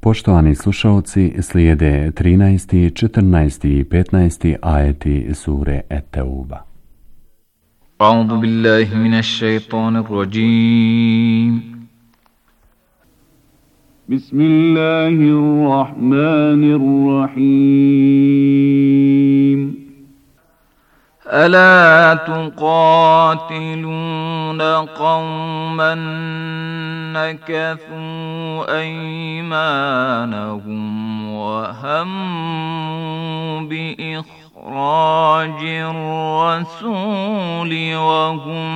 Poštovani slušalci, slijede 13., 14. i 15. ajeti sure Et-Tauba. A'udhu billahi minash shaitanir rajim. Bismillahirrahmanirrahim. ألا تقاتلون قوما نكثوا أيمانهم وهموا بإخراج الرسول وهم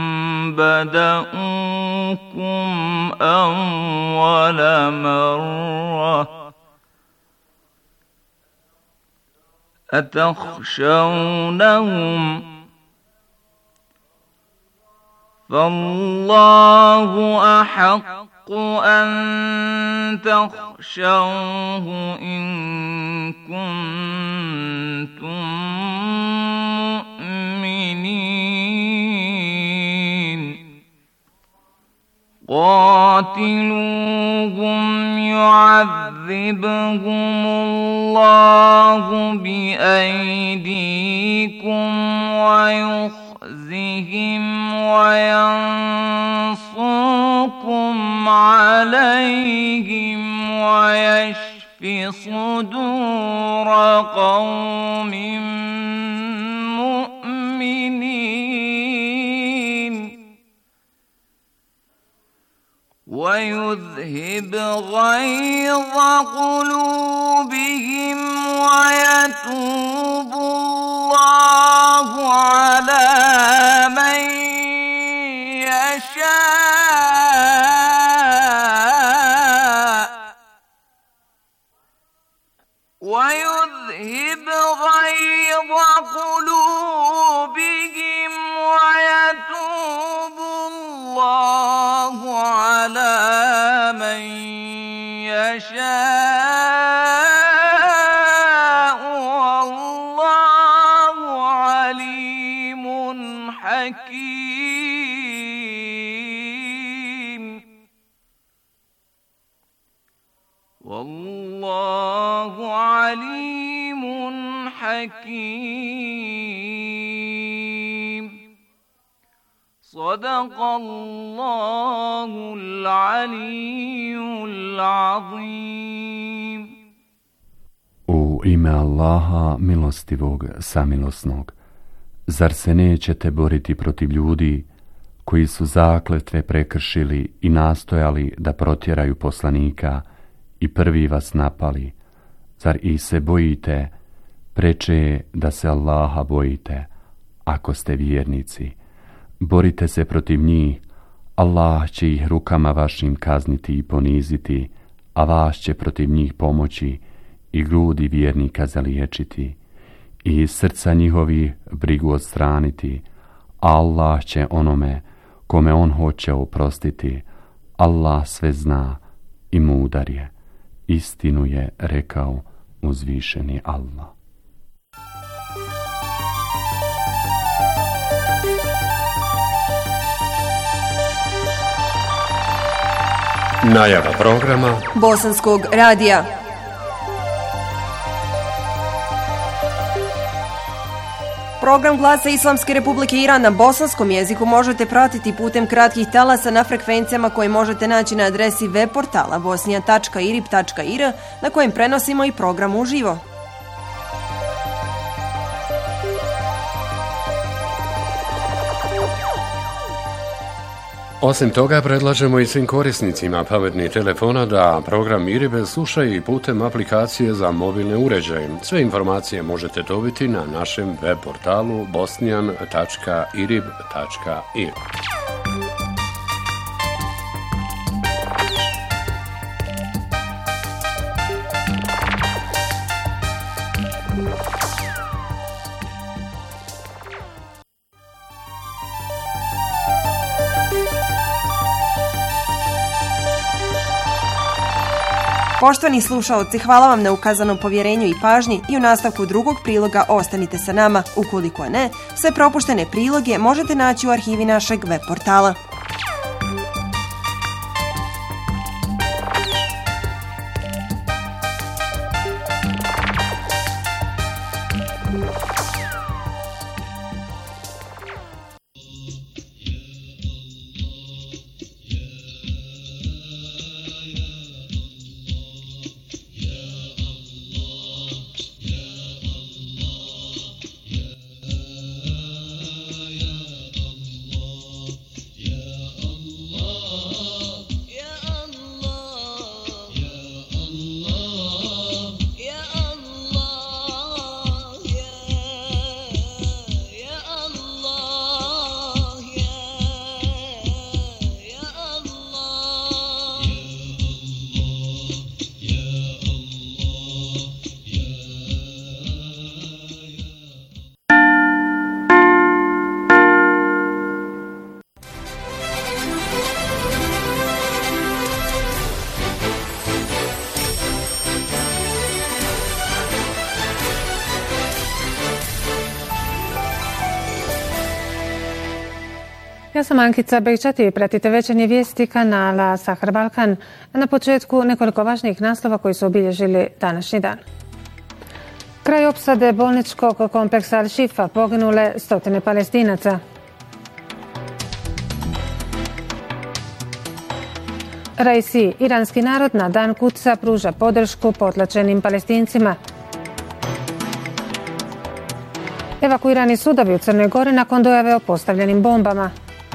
بدأوكم أول مرة أتخشونهم فالله أحق أن تخشوه إن كنتم مؤمنين قاتلوهم يعذبهم الله بأيديكم ويخزهم وينصركم عليهم ويشف صدور قوم مؤمنين ويذهب غيظ قلوبهم ويتوب الله على من يشاء ويذهب غيظ قلوبهم ويتوب الله على من يشاء والله عليم حكيم والله عليم حكيم صدق الله العلي العظيم. U ime Allaha milostivog samilosnog, zar se nećete boriti protiv ljudi koji su zakletve prekršili i nastojali da protjeraju poslanika i prvi vas napali? Zar ih se bojite? Preče je da se Allaha bojite, ako ste vjernici. Borite se protiv njih, Allah će ih rukama vašim kazniti i poniziti, a vas će protiv njih pomoći i grudi vjernika zaliječiti i iz srca njihovi brigu odstraniti. Allah će onome kome on hoće oprostiti. Allah sve zna i mudar je. Istinu je rekao uzvišeni Allah. Najava programa Bosanskog radija. Program Glasa Islamske Republike Iran na bosanskom jeziku možete pratiti putem kratkih talasa na frekvencijama koje možete naći na adresi web portala bosnia.irib.ir na kojem prenosimo i program uživo. Osim toga, predlažemo i svim korisnicima pametnih telefona da program IRIB slušaju i putem aplikacije za mobilne uređaje. Sve informacije možete dobiti na našem web portalu bosnian.irib.ir. Poštovani slušaoci, hvala vam na ukazanom povjerenju i pažnji i u nastavku drugog priloga ostanite sa nama. Ukoliko ne, sve propuštene priloge možete naći u arhivi našeg web portala. Ja sam Ankica Bejčat i pratite večernje vijesti kanala Sahar Balkan. Na početku nekoliko važnijih naslova koji su obilježili današnji dan. Kraj opsade bolničkog kompleksa Al-Shifa, poginule 100 Palestinaca. Raisi, iranski narod na dan Kudsa pruža podršku potlačenim Palestincima. Evakuirani sudovi u Crnoj Gori nakon dojave o postavljenim bombama.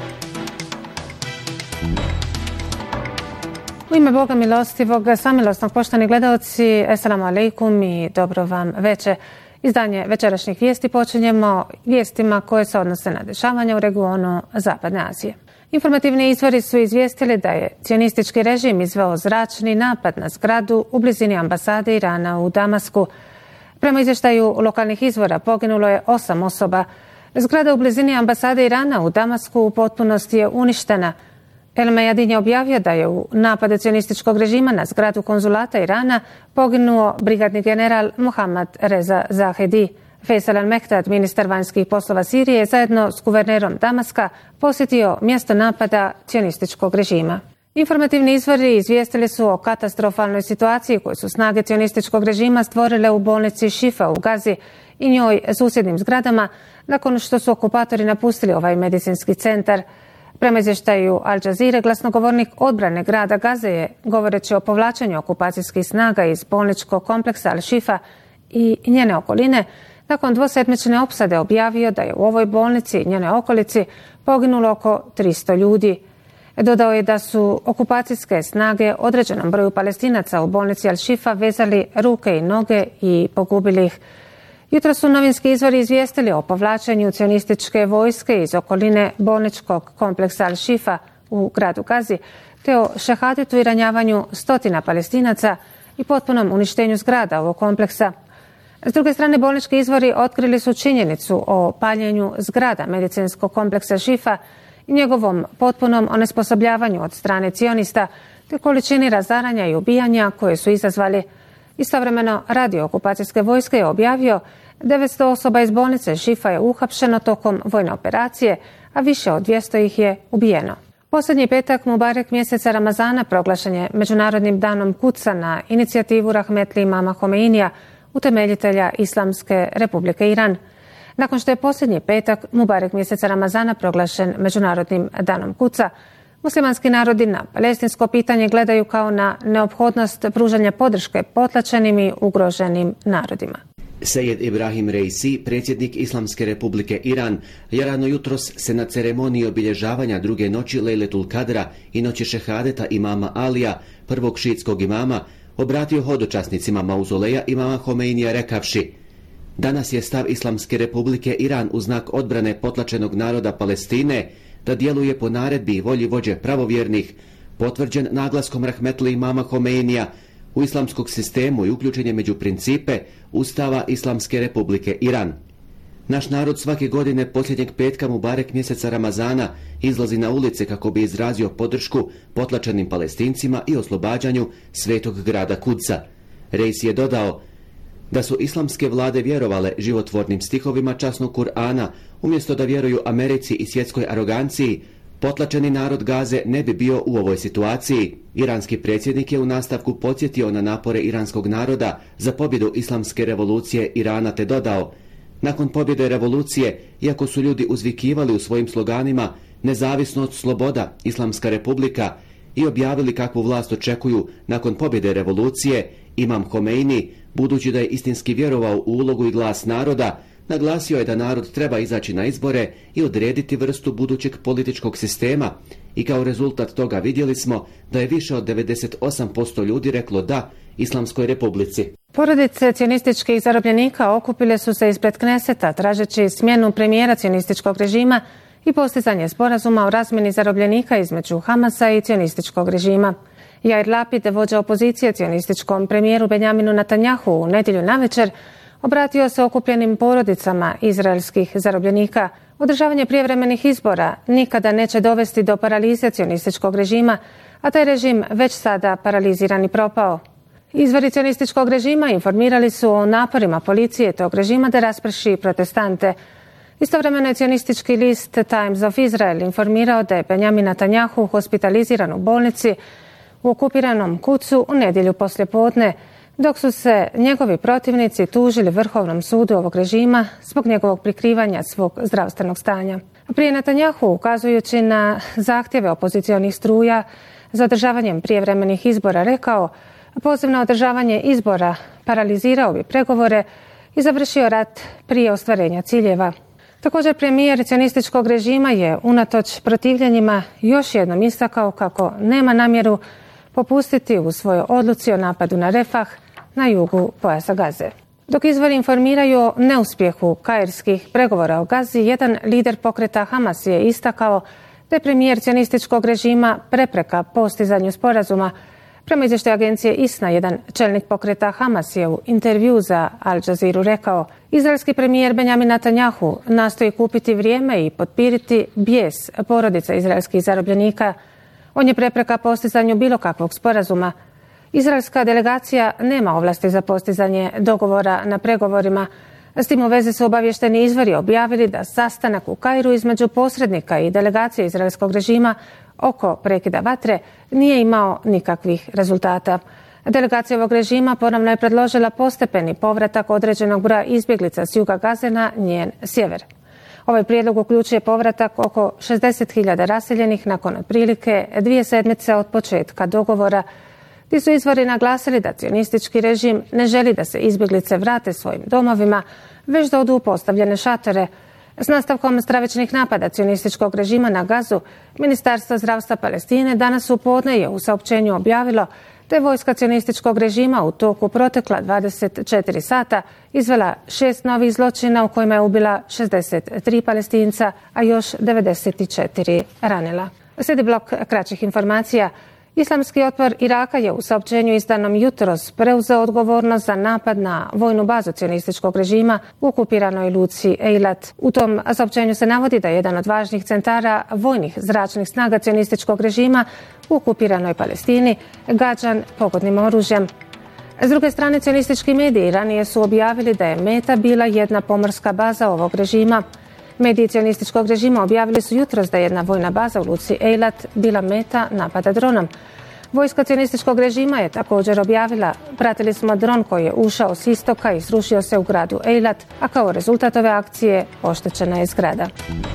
U ime Boga milostivog, samilosnog, poštovani gledaoci, assalamu alaikum i dobro vam veče. Izdanje večerašnjih vijesti počinjemo vijestima koje se odnose na dešavanja u regionu Zapadne Azije. Informativni izvori su izvijestili da je cionistički režim izveo zračni napad na zgradu u blizini ambasade Irana u Damasku. Prema izvještaju lokalnih izvora poginulo je 8 osoba. Zgrada u blizini ambasade Irana u Damasku u potpunosti je uništena. El Mayadin je objavio da je u napadu cionističkog režima na zgradu konzulata Irana poginuo brigadni general Mohammad Reza Zahedi. Faisal al-Mehtad, ministar vanjskih poslova Sirije, zajedno s guvernerom Damaska posjetio mjesto napada cionističkog režima. Informativni izvori izvijestili su o katastrofalnoj situaciji koju su snage cionističkog režima stvorile u bolnici Šifa u Gazi i njoj susjednim zgradama nakon što su okupatori napustili ovaj medicinski centar. Prema izvještaju Al Jazeera, glasnogovornik odbrane grada Gaze je, govoreći o povlačenju okupacijskih snaga iz bolničkog kompleksa Al-Shifa i njene okoline, nakon dvosedmične opsade objavio da je u ovoj bolnici i njenoj okolici poginulo oko 300 ljudi. Dodao je da su okupacijske snage određenom broju Palestinaca u bolnici Al-Shifa vezali ruke i noge i pogubili ih. Jutro su novinski izvori izvijestili o povlačenju cionističke vojske iz okoline bolničkog kompleksa Al-Shifa u gradu Gazi, te o šehadetu i ranjavanju 100 Palestinaca i potpunom uništenju zgrada ovog kompleksa. S druge strane, bolnički izvori otkrili su činjenicu o paljenju zgrada medicinskog kompleksa Šifa i njegovom potpunom onesposobljavanju od strane cionista, te količini razaranja i ubijanja koje su izazvali. Istovremeno, radio okupacijske vojske je objavio 900 osoba iz bolnice Šifa je uhapšeno tokom vojne operacije, a više od 200 ih je ubijeno. Posljednji petak Mubarek mjeseca Ramazana proglašen je Međunarodnim danom Kudsa na inicijativu rahmetli imama Homeinija, utemeljitelja Islamske Republike Iran. Nakon što je posljednji petak Mubarek mjeseca Ramazana proglašen Međunarodnim danom Kudsa, muslimanski narodi na palestinsko pitanje gledaju kao na neophodnost pružanja podrške potlačenim i ugroženim narodima. Sejed Ibrahim Raisi, predsjednik Islamske Republike Iran, je rano jutros se na ceremoniji obilježavanja druge noći Lejletul Kadra i noći šehadeta imama Alija, prvog šiitskog imama, obratio hodočasnicima mauzoleja imama Homeinija rekavši: danas je stav Islamske Republike Iran u znak odbrane potlačenog naroda Palestine da djeluje po naredbi i volji vođe pravovjernih, potvrđen naglaskom rahmetli imama Homeinija u islamskog sistemu i uključenje među principe Ustava Islamske Republike Iran. Naš narod svake godine posljednjeg petka Mubarek mjeseca Ramazana izlazi na ulice kako bi izrazio podršku potlačenim Palestincima i oslobađanju svetog grada Kudsa. Reisi je dodao da su islamske vlade vjerovale životvornim stihovima časnog Kur'ana umjesto da vjeruju Americi i svjetskoj aroganciji, potlačeni narod Gaze ne bi bio u ovoj situaciji. Iranski predsjednik je u nastavku podsjetio na napore iranskog naroda za pobjedu islamske revolucije Irana te dodao: nakon pobjede revolucije, iako su ljudi uzvikivali u svojim sloganima nezavisnost, sloboda, Islamska republika i objavili kakvu vlast očekuju nakon pobjede revolucije, imam Homeini, budući da je istinski vjerovao u ulogu i glas naroda, naglasio je da narod treba izaći na izbore i odrediti vrstu budućeg političkog sistema i kao rezultat toga vidjeli smo da je više od 98% ljudi reklo da Islamskoj republici. Porodice cionističkih zarobljenika okupile su se ispred Kneseta tražeći smjenu premijera cionističkog režima i postizanje sporazuma o razmjeni zarobljenika između Hamasa i cionističkog režima. Jair Lapid, vođa opozicije cionističkom premijeru Benjaminu Netanjahu, u nedjelju navečer obratio se okupljenim porodicama izraelskih zarobljenika. Održavanje prijevremenih izbora nikada neće dovesti do paralize cionističkog režima, a taj režim već sada paraliziran i propao. Izvori cionističkog režima informirali su o naporima policije tog režima da rasprši protestante. Istovremeno je cionistički list Times of Israel informirao da je Benjamin Netanjahu hospitaliziran u bolnici u okupiranom Kucu u nedjelju poslijepodne, dok su se njegovi protivnici tužili Vrhovnom sudu ovog režima zbog njegovog prikrivanja svog zdravstvenog stanja. Prije Netanjahu, ukazujući na zahtjeve opozicionih struja za održavanjem prijevremenih izbora, rekao: poziv na održavanje izbora paralizirao bi pregovore i završio rat prije ostvarenja ciljeva. Također premijer cionističkog režima je unatoč protivljenjima još jednom istakao kako nema namjeru popustiti u svojoj odluci o napadu na Refah na jugu pojasa Gaze. Dok izvori informiraju o neuspjehu kairskih pregovora o Gazi, jedan lider pokreta Hamas je istakao da je premijer cionističkog režima prepreka postizanju sporazuma. Prema izvještaju agencije ISNA, jedan čelnik pokreta Hamas je u intervju za Al Jazeera rekao: izraelski premijer Benjamin Netanjahu nastoji kupiti vrijeme i potpiriti bijes porodica izraelskih zarobljenika. On je prepreka postizanju bilo kakvog sporazuma. Izraelska delegacija nema ovlasti za postizanje dogovora na pregovorima. S tim u vezi su obavješteni izvori objavili da sastanak u Kairu između posrednika i delegacije izraelskog režima oko prekida vatre nije imao nikakvih rezultata. Delegacija ovog režima ponovno je predložila postepeni povratak određenog broja izbjeglica s juga Gaze na njen sjever. Ovaj prijedlog uključuje povratak oko 60.000 raseljenih nakon otprilike 2 sedmice od početka dogovora. Ti su izvori naglasili da cionistički režim ne želi da se izbjeglice vrate svojim domovima, već da odu u postavljene šatore. S nastavkom stravičnih napada cionističkog režima na Gazu, Ministarstvo zdravstva Palestine danas u podne je u saopćenju objavilo da je vojska cionističkog režima u toku protekla 24 sata izvela 6 novih zločina u kojima je ubila 63 Palestinca, a još 94 ranila. Slijedi blok kraćih informacija. Islamski otpor Iraka je u saopćenju izdanom jutros preuzeo odgovornost za napad na vojnu bazu cionističkog režima u okupiranoj luci Eilat. U tom saopćenju se navodi da je jedan od važnih centara vojnih zračnih snaga cionističkog režima u okupiranoj Palestini gađan pogodnim oružjem. S druge strane, cionistički mediji ranije su objavili da je meta bila jedna pomorska baza ovog režima. Mediji cionističkog režima objavili su jutros da je jedna vojna baza u luci Eilat bila meta napada dronom. Vojska cionističkog režima je također objavila: pratili smo dron koji je ušao s istoka i srušio se u gradu Eilat, a kao rezultat ove akcije oštećena je zgrada.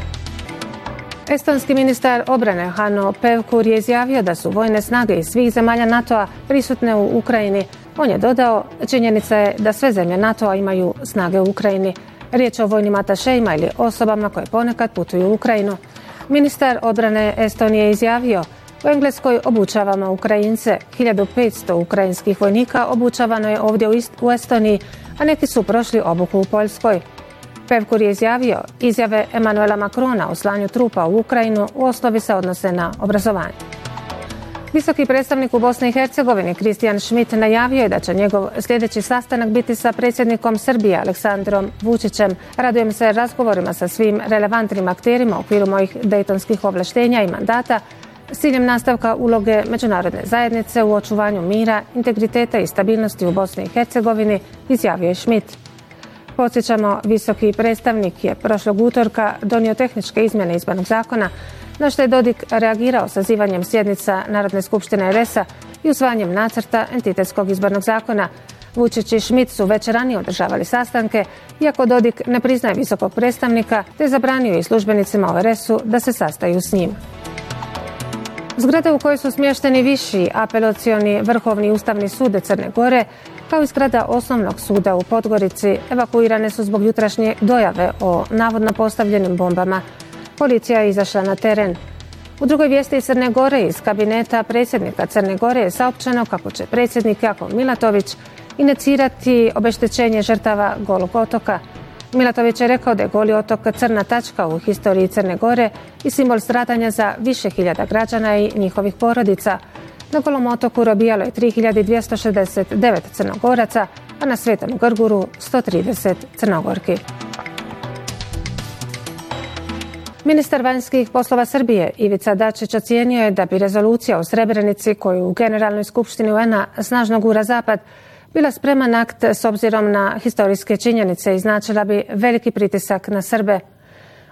Estonski ministar obrane Hanno Pevkur je izjavio da su vojne snage iz svih zemalja NATO-a prisutne u Ukrajini. On je dodao: činjenica je da sve zemlje NATO-a imaju snage u Ukrajini. Riječ je o vojnim atašejima ili osobama koje ponekad putuju u Ukrajinu. Ministar obrane Estonije je izjavio: u Engleskoj obučavamo Ukrajince. 1500 ukrajinskih vojnika obučavano je ovdje u Estoniji, a neki su prošli obuku u Poljskoj. Pevkur je izjavio: izjave Emanuela Macrona o slanju trupa u Ukrajinu u osnovi se odnose na obrazovanje. Visoki predstavnik u Bosni i Hercegovini Kristijan Schmidt najavio je da će njegov sljedeći sastanak biti sa predsjednikom Srbije Aleksandrom Vučićem. Radujem se razgovorima sa svim relevantnim akterima u okviru mojih dejtonskih ovlaštenja i mandata s ciljem nastavka uloge međunarodne zajednice u očuvanju mira, integriteta i stabilnosti u Bosni i Hercegovini, izjavio je Schmidt. Podsjećamo, visoki predstavnik je prošlog utorka donio tehničke izmjene izbornog zakona, na što je Dodik reagirao sazivanjem sjednica Narodne skupštine RS-a i usvajanjem nacrta entitetskog izbornog zakona. Vučić i Schmidt su već ranije održavali sastanke, iako Dodik ne priznaje visokog predstavnika, te zabranio i službenicima u RS-u da se sastaju s njim. Zgrade u kojoj su smješteni viši apelacioni Vrhovni ustavni sud Crne Gore, kao i zgrada osnovnog suda u Podgorici, evakuirane su zbog jutrašnje dojave o navodno postavljenim bombama. Policija je izašla na teren. U drugoj vijesti iz Crne Gore iz kabineta predsjednika Crne Gore je saopćeno kako će predsjednik Jakov Milatović inicirati obeštećenje žrtava Golog otoka. Milatović je rekao da je Goli otok crna tačka u historiji Crne Gore i simbol stradanja za više hiljada građana i njihovih porodica. Na Golom otoku robijalo je 3269 Crnogoraca, a na Svetom Grguru 130 Crnogorki. Ministar vanjskih poslova Srbije Ivica Dačić ocijenio je da bi rezolucija o Srebrenici, koju u Generalnoj skupštini UN-a snažno gura Zapad, bila spreman akt s obzirom na historijske činjenice i značila bi veliki pritisak na Srbe.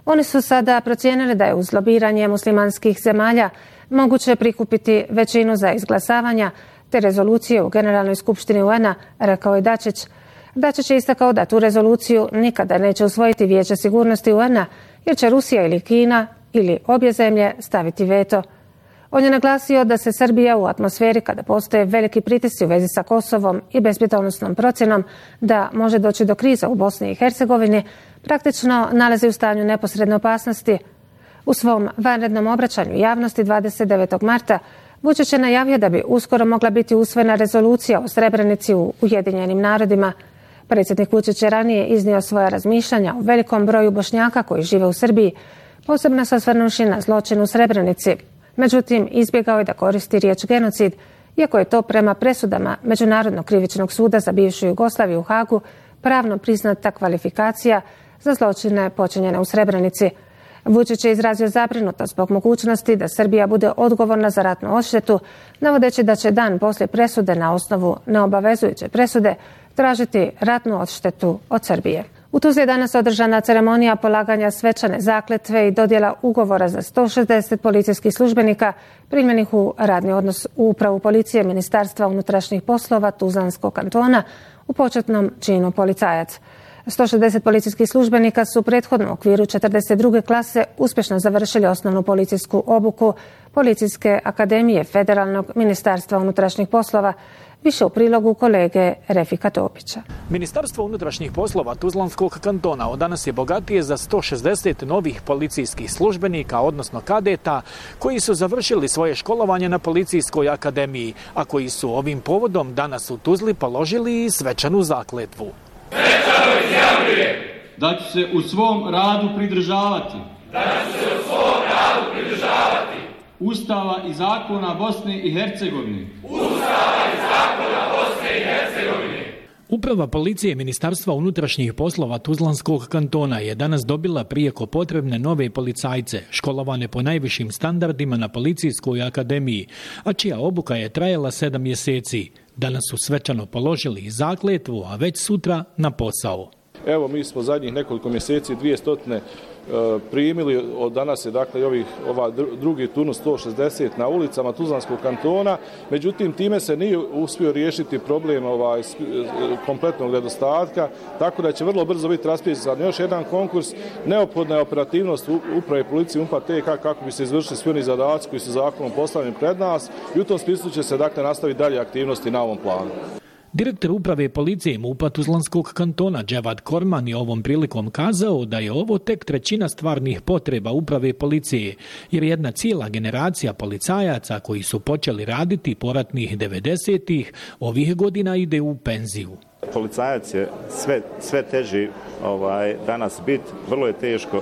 Oni su sada procijenili da je uz lobiranje muslimanskih zemalja moguće prikupiti većinu za izglasavanja te rezolucije u Generalnoj skupštini UN-a, rekao je Dačić. Dačić je istakao da tu rezoluciju nikada neće usvojiti Vijeće sigurnosti UN-a jer će Rusija ili Kina ili obje zemlje staviti veto. On je naglasio da se Srbija u atmosferi kada postoje veliki pritisci u vezi sa Kosovom i bezbjednosnom procjenom da može doći do kriza u Bosni i Hercegovini praktično nalazi u stanju neposredne opasnosti. U svom vanrednom obraćanju javnosti 29. marta Vučić je najavio da bi uskoro mogla biti usvojena rezolucija o Srebrenici u Ujedinjenim narodima. Predsjednik Vučić je ranije iznio svoja razmišljanja o velikom broju Bošnjaka koji žive u Srbiji, posebno se osvrnuši na zločin u Srebrenici. Međutim, izbjegao je da koristi riječ genocid, iako je to prema presudama Međunarodnog krivičnog suda za bivšu Jugoslaviju u Hagu pravno priznata kvalifikacija za zločine počinjene u Srebrenici. Vučić je izrazio zabrinutost zbog mogućnosti da Srbija bude odgovorna za ratnu odštetu, navodeći da će dan poslije presude na osnovu neobavezujuće presude tražiti ratnu odštetu od Srbije. U Tuzli je danas održana ceremonija polaganja svečane zakletve i dodjela ugovora za 160 policijskih službenika primljenih u radni odnos u upravu policije Ministarstva unutrašnjih poslova Tuzlanskog kantona u početnom činu policajac. 160 policijskih službenika su prethodno u okviru 42. klase uspješno završili osnovnu policijsku obuku Policijske akademije Federalnog ministarstva unutrašnjih poslova. Više u prilogu kolege Refika Topića. Ministarstvo unutrašnjih poslova Tuzlanskog kantona od danas je bogatije za 160 novih policijskih službenika, odnosno kadeta, koji su završili svoje školovanje na Policijskoj akademiji, a koji su ovim povodom danas u Tuzli položili i svečanu zakletvu. Svečano izjavljujem da ću se u svom radu pridržavati Ustava i zakona Bosne i Hercegovine. Uprava policije Ministarstva unutrašnjih poslova Tuzlanskog kantona je danas dobila prijeko potrebne nove policajce, školovane po najvišim standardima na Policijskoj akademiji, a čija obuka je trajala 7 mjeseci. Danas su svečano položili i zakletvu, a već sutra na posao. Evo, mi smo zadnjih nekoliko mjeseci 200 primili, od danas je dakle ova drugi turnus 160 na ulicama Tuzlanskog kantona, međutim time se nije uspio riješiti problem kompletnog nedostatka, tako da će vrlo brzo biti raspisan još jedan konkurs. Neophodna je operativnost uprave policije UNPA-TK kako bi se izvršili svi oni zadaci koji su zakonom postavljeni pred nas i u tom smislu će se dakle nastaviti dalje aktivnosti na ovom planu. Direktor uprave policije MUP-a Tuzlanskog kantona Dževad Korman je ovom prilikom kazao da je ovo tek trećina stvarnih potreba uprave policije, jer jedna cijela generacija policajaca koji su počeli raditi poratnih 90-ih ovih godina ide u penziju. Policajac je sve teži danas biti, vrlo je teško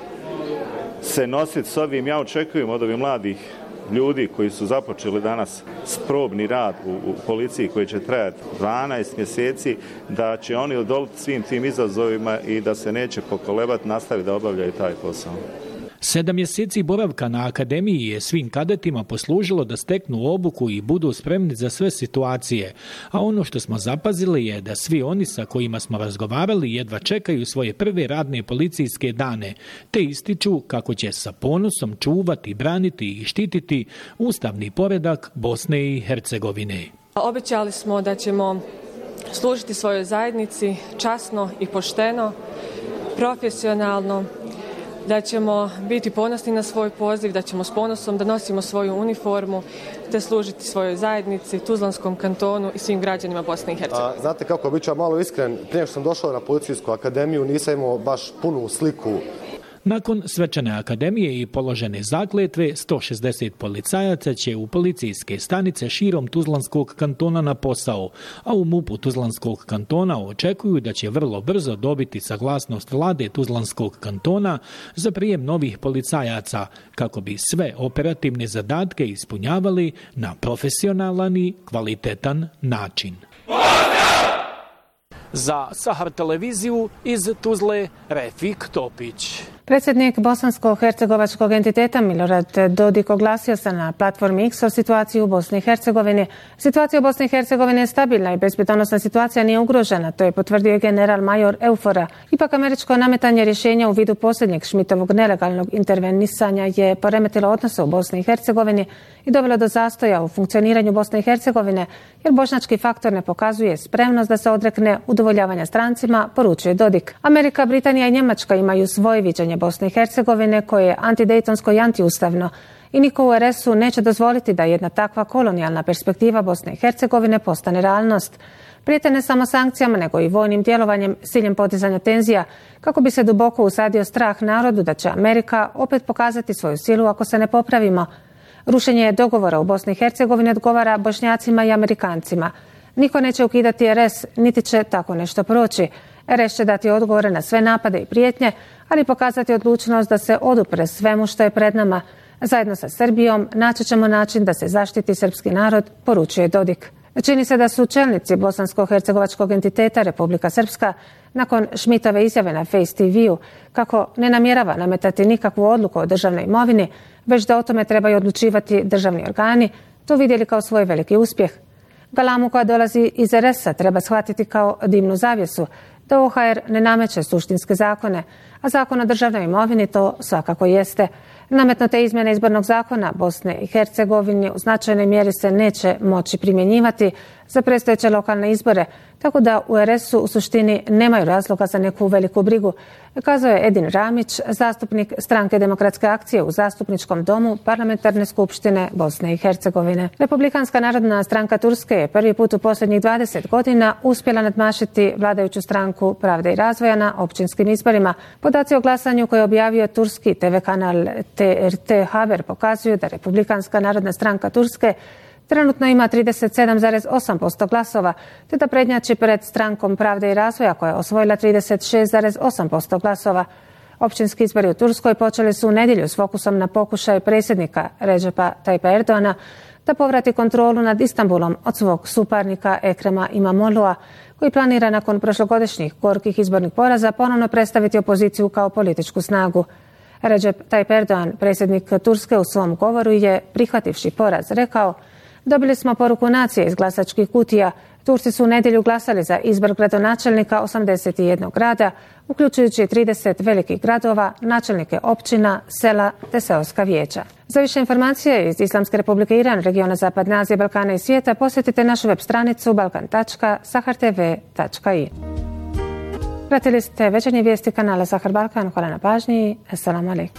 se nositi s ovim. Ja očekujem od ovih mladih ljudi koji su započeli danas probni rad u policiji koji će trajati 12 mjeseci, da će oni odoliti svim tim izazovima i da se neće pokolebati, nastaviti da obavljaju taj posao. 7 mjeseci boravka na akademiji je svim kadetima poslužilo da steknu obuku i budu spremni za sve situacije, a ono što smo zapazili je da svi oni sa kojima smo razgovarali jedva čekaju svoje prve radne policijske dane, te ističu kako će sa ponosom čuvati, braniti i štititi ustavni poredak Bosne i Hercegovine. Obećali smo da ćemo služiti svojoj zajednici časno i pošteno, profesionalno, da ćemo biti ponosni na svoj poziv, da ćemo s ponosom da nosimo svoju uniformu te služiti svojoj zajednici, Tuzlanskom kantonu i svim građanima Bosne i Hercegovine. Znate kako, bit ću malo iskren, prije što sam došao na Policijsku akademiju nisam imao baš punu sliku. Nakon svečane akademije i položene zakletve, 160 policajaca će u policijske stanice širom Tuzlanskog kantona na posao, a u MUP-u Tuzlanskog kantona očekuju da će vrlo brzo dobiti saglasnost vlade Tuzlanskog kantona za prijem novih policajaca, kako bi sve operativne zadatke ispunjavali na profesionalan i kvalitetan način. Za Sahar televiziju iz Tuzle, Refik Topić. Predsjednik bosansko-hercegovačkog entiteta Milorad Dodik oglasio se na platformi X o situaciji u Bosni i Hercegovini. Situacija u Bosni i Hercegovini je stabilna i bezbjednosna situacija nije ugrožena, to je potvrdio general major Eufora. Ipak američko nametanje rješenja u vidu posljednjeg Šmitovog nelegalnog intervenisanja je poremetilo odnose u Bosni i Hercegovini i dovelo do zastoja u funkcioniranju Bosne i Hercegovine, jer bošnjački faktor ne pokazuje spremnost da se odrekne udovoljavanja strancima, poručuje Dodik. Amerika, Britanija i Njemačka imaju svoje viđenje Bosne i Hercegovine koje je antidejtonsko i antiustavno i niko u RS-u neće dozvoliti da jedna takva kolonijalna perspektiva Bosne i Hercegovine postane realnost. Prijete ne samo sankcijama nego i vojnim djelovanjem s ciljem podizanja tenzija kako bi se duboko usadio strah narodu da će Amerika opet pokazati svoju silu ako se ne popravimo. Rušenje dogovora u Bosni i Hercegovini odgovara Bošnjacima i Amerikancima. Niko neće ukidati RS, niti će tako nešto proći. RS će dati odgovore na sve napade i prijetnje, ali pokazati odlučnost da se odupre svemu što je pred nama. Zajedno sa Srbijom naći ćemo način da se zaštiti srpski narod, poručuje Dodik. Čini se da su čelnici bosansko-hercegovačkog entiteta Republika Srpska nakon Šmitove izjave na Face TV-u kako ne namjerava nametati nikakvu odluku o državnoj imovini, već da o tome trebaju odlučivati državni organi, to vidjeli kao svoj veliki uspjeh. Galamu koja dolazi iz RS-a treba shvatiti kao dimnu zavjesu, da OHR ne nameće suštinske zakone, a zakon o državnoj imovini to svakako jeste. Nametnute izmjene izbornog zakona Bosne i Hercegovine u značajnoj mjeri se neće moći primjenjivati za predstojeće lokalne izbore, tako da u RS-u u suštini nemaju razloga za neku veliku brigu, kazao je Edin Ramić, zastupnik Stranke demokratske akcije u Zastupničkom domu Parlamentarne skupštine Bosne i Hercegovine. Republikanska narodna stranka Turske je prvi put u posljednjih 20 godina uspjela nadmašiti vladajuću stranku Pravde i razvoja na općinskim izborima. Podaci o glasanju koje je objavio turski TV kanal TRT Haber pokazuju da Republikanska narodna stranka Turske trenutno ima 37,8% glasova, te da prednjači pred strankom Pravde i razvoja koja je osvojila 36,8% glasova. Općinski izbori u Turskoj počeli su u nedjelju s fokusom na pokušaj predsjednika Redžepa Tajpa Erdogana da povrati kontrolu nad Istanbulom od svog suparnika Ekrema Imamoglu'a, koji planira nakon prošlogodišnjih gorkih izbornih poraza ponovno predstaviti opoziciju kao političku snagu. Recep Tayyip Erdogan, predsjednik Turske, u svom govoru je, prihvativši poraz, rekao: dobili smo poruku nacije iz glasačkih kutija. Turci su u nedjelju glasali za izbor gradonačelnika 81 grada, uključujući 30 velikih gradova, načelnike općina, sela te seoska vijeća. Za više informacije iz Islamske Republike Iran, regiona Zapadne Azije, Balkana i svijeta, posjetite našu web stranicu balkan.sahartv.i. Pratili ste večernje vijesti kanala Sahar Balkan. Hvala na pažnji. Assalamu alaikum.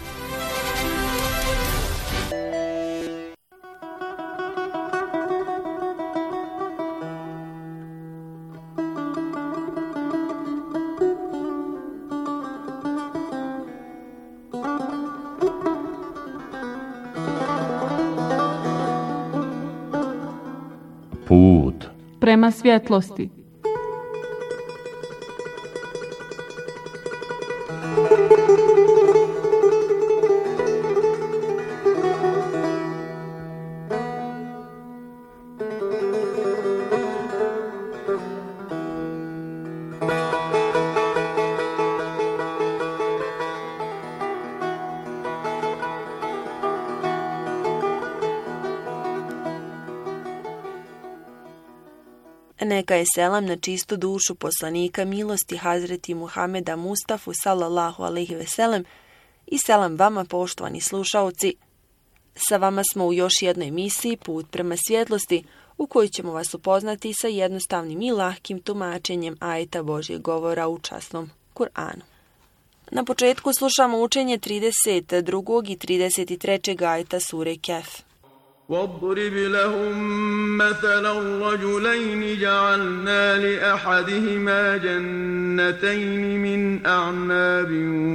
Put prema svjetlosti. Neka je selam na čistu dušu poslanika milosti Hazreti Muhameda Mustafu sallallahu alejhi ve sellem i selam vama, poštovani slušaoci. Sa vama smo u još jednoj emisiji Put prema svjetlosti, u kojoj ćemo vas upoznati sa jednostavnim i lahkim tumačenjem ajeta Božjeg govora u časnom Kur'anu. Na početku slušamo učenje 32. i 33. ajeta sure Kehf. واضرب لهم مثلا الرجلين جعلنا لأحدهما جنتين من أعناب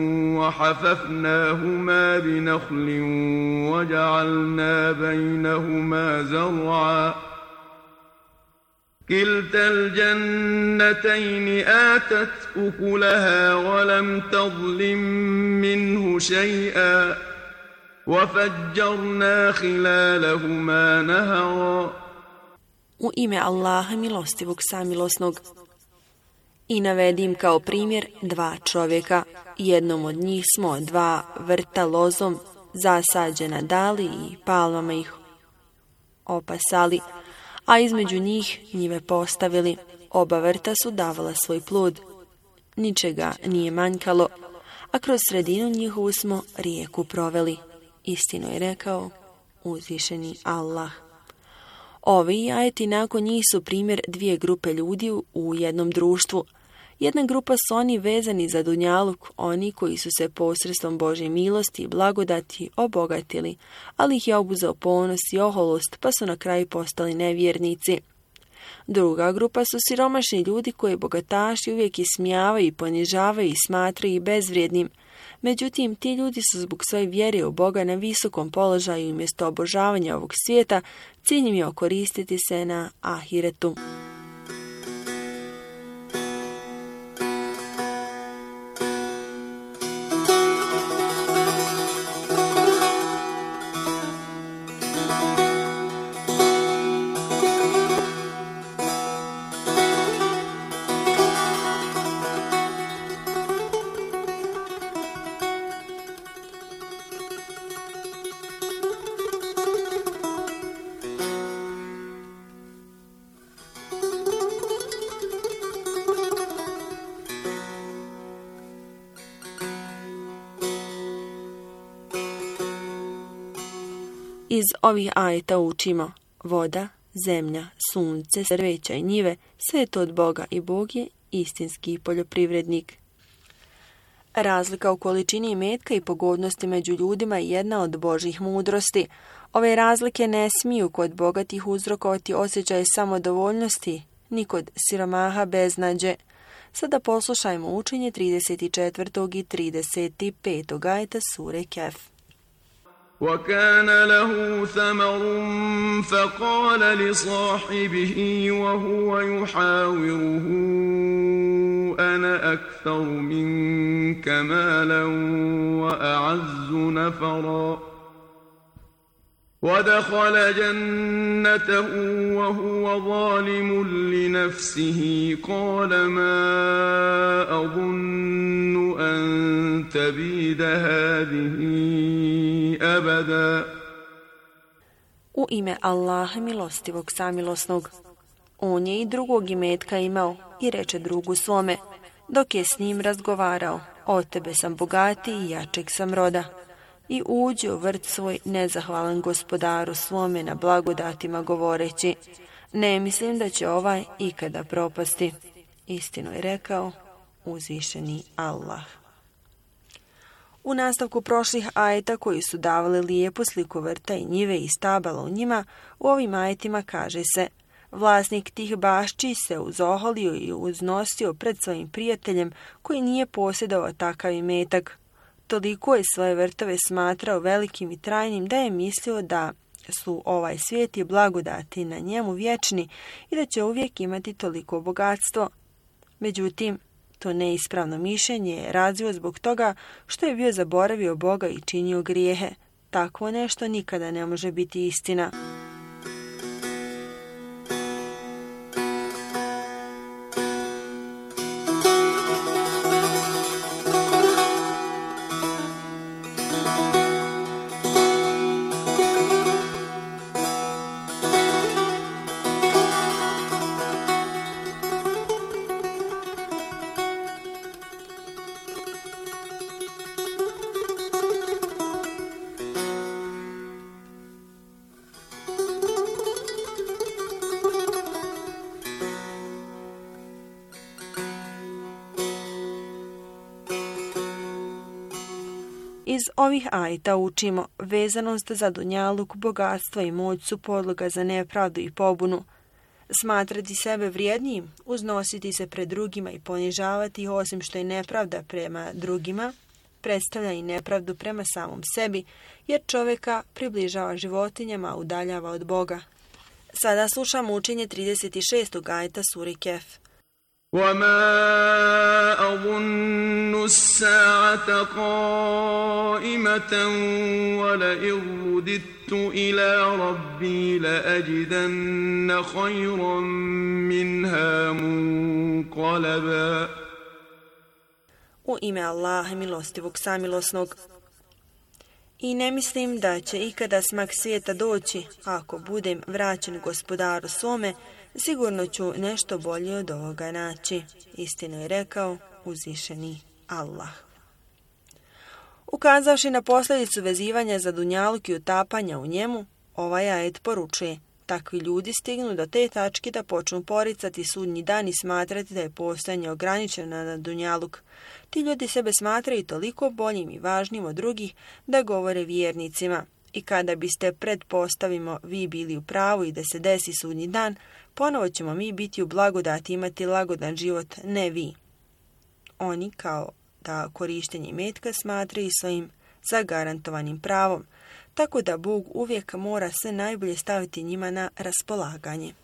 وحففناهما بنخل وجعلنا بينهما زرعا كلتا الجنتين آتت أكلها ولم تظلم منه شيئا وَفَجَّرْنَا خِلَالَهُمَا نَهَرًا. U ime Allaha milostivog samilosnog. I navedim kao primjer 2 čovjeka. Jednom od njih smo 2 vrta lozom zasađena dali i palmama ih opasali, a između njih njive postavili. Oba vrta su davala svoj plod. Ničega nije manjkalo, a kroz sredinu njihovu smo rijeku proveli. Istinu je rekao uzvišeni Allah. Ovi ajeti nakon njih su primjer 2 grupe ljudi u jednom društvu. Jedna grupa su oni vezani za dunjaluk, oni koji su se posredstvom Božje milosti i blagodati obogatili, ali ih je obuzeo ponos i oholost, pa su na kraju postali nevjernici. Druga grupa su siromašni ljudi koji bogataši uvijek ismijavaju i ponižavaju i smatraju ih bezvrijednim. Međutim, ti ljudi su zbog svoje vjere u Boga na visokom položaju i umjesto obožavanja ovog svijeta, cilj im je okoristiti se na ahiretu. Iz ovih ajeta učimo: voda, zemlja, sunce, drveća i njive, sve je to od Boga i Bog je istinski poljoprivrednik. Razlika u količini imetka i pogodnosti među ljudima je jedna od Božjih mudrosti. Ove razlike ne smiju kod bogatih uzrokovati osjećaje samodovoljnosti, ni kod siromaha beznađe. Sada poslušajmo učenje 34. i 35. ajeta sure Kehf. وكان له ثمر فقال لصاحبه وهو يحاوره أنا أكثر منك مالا وأعز نفرا ودخل جنته وهو ظالم لنفسه قال ما أظن أن تبيد هذه أبدا. U ime Allaha milostivog samilosnog. On je i drugog imetka imao i reče drugu svome, dok je s njim razgovarao: od tebe sam bogatiji i jačeg sam roda. I uđe u vrt svoj nezahvalan gospodaru svome na blagodatima govoreći: ne mislim da će ovaj ikada propasti. Istinu je rekao uzvišeni Allah. U nastavku prošlih ajeta koji su davali lijepu sliku vrta i njive i stabala u njima, u ovim ajetima kaže se: vlasnik tih bašči se uzoholio i uznosio pred svojim prijateljem koji nije posjedovao takav imetak. Toliko je svoje vrtove smatrao velikim i trajnim da je mislio da su ovaj svijet i blagodati na njemu vječni i da će uvijek imati toliko bogatstvo. Međutim, to neispravno mišljenje je razvio zbog toga što je bio zaboravio Boga i činio grijehe. Takvo nešto nikada ne može biti istina. Iz ovih ajeta učimo: vezanost za dunjaluk, bogatstvo i moć su podloga za nepravdu i pobunu. Smatrati sebe vrijednijim, uznositi se pred drugima i ponižavati ih, osim što je nepravda prema drugima, predstavlja i nepravdu prema samom sebi, jer čovjeka približava životinjama, a udaljava od Boga. Sada slušamo učenje 36. ajeta sure Kehf. وما أظن الساعة قائمة ولئن رددت إلى ربي لأجدن خيرا منها منقلبا. U ime Allaha milostivog samilosnog. I ne mislim da će ikada smak svijeta doći, ako budem vraćen gospodaru svome, sigurno ću nešto bolje od ovoga naći. Istinu je rekao uzvišeni Allah. Ukazavši na posljedicu vezivanja za dunjaluk i utapanja u njemu, ovaj ajet poručuje: takvi ljudi stignu do te tačke da počnu poricati sudnji dan i smatrati da je postojanje ograničeno na dunjaluk. Ti ljudi sebe smatraju toliko boljim i važnim od drugih da govore vjernicima: i kada biste, pretpostavimo, vi bili u pravu i da se desi sudnji dan, ponovo ćemo mi biti u blagodati, imati lagodan život, ne vi. Oni kao da korištenje imetka smatraju svojim zagarantovanim pravom, tako da Bog uvijek mora sve najbolje staviti njima na raspolaganje.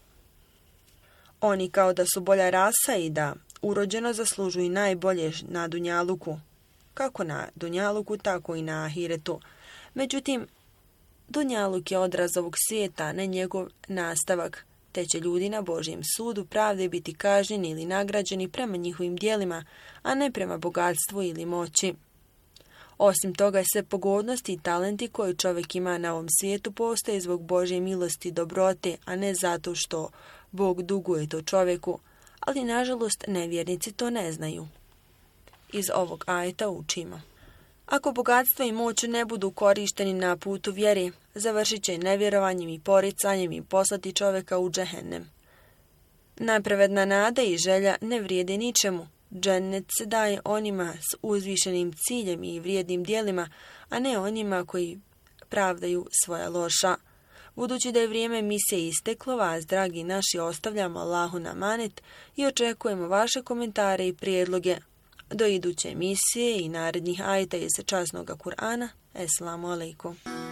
Oni kao da su bolja rasa i da urođeno zaslužuju najbolje na dunjaluku, kako na dunjaluku, tako i na ahiretu. Međutim, dunjaluk je odraz ovog svijeta, ne njegov nastavak, te će ljudi na Božjem sudu pravde biti kažnjeni ili nagrađeni prema njihovim djelima, a ne prema bogatstvu ili moći. Osim toga, sve pogodnosti i talenti koje čovjek ima na ovom svijetu postoje zbog Božje milosti i dobrote, a ne zato što Bog duguje to čovjeku, ali nažalost nevjernici to ne znaju. Iz ovog ajeta učimo: ako bogatstvo i moć ne budu korišteni na putu vjere, završit će nevjerovanjem i poricanjem i poslati čovjeka u džehennem. Nepravedna nada i želja ne vrijede ničemu. Džennet se daje onima s uzvišenim ciljem i vrijednim djelima, a ne onima koji pravdaju svoja loša. Budući da je vrijeme emisije isteklo, vas, dragi naši, ostavljamo Allahu na amanet i očekujemo vaše komentare i prijedloge. Do iduće emisije i narednih ajeta iz časnog Kur'ana. Esselamu alaikum.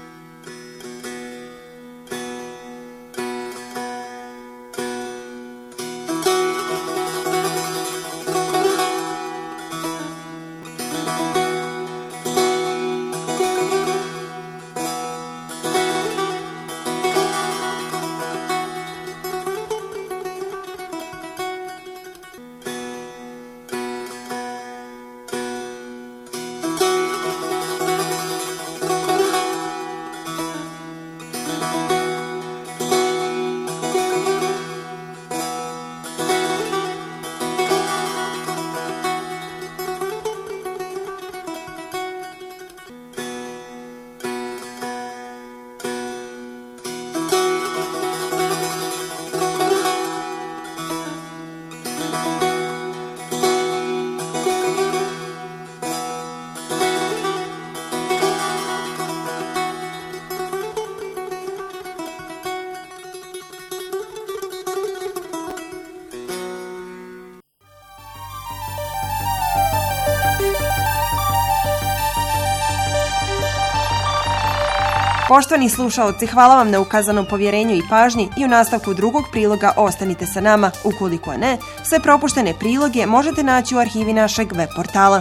Poštovani slušaoci, hvala vam na ukazanom povjerenju i pažnji i u nastavku drugog priloga ostanite sa nama. Ukoliko ne, sve propuštene priloge možete naći u arhivi našeg web portala.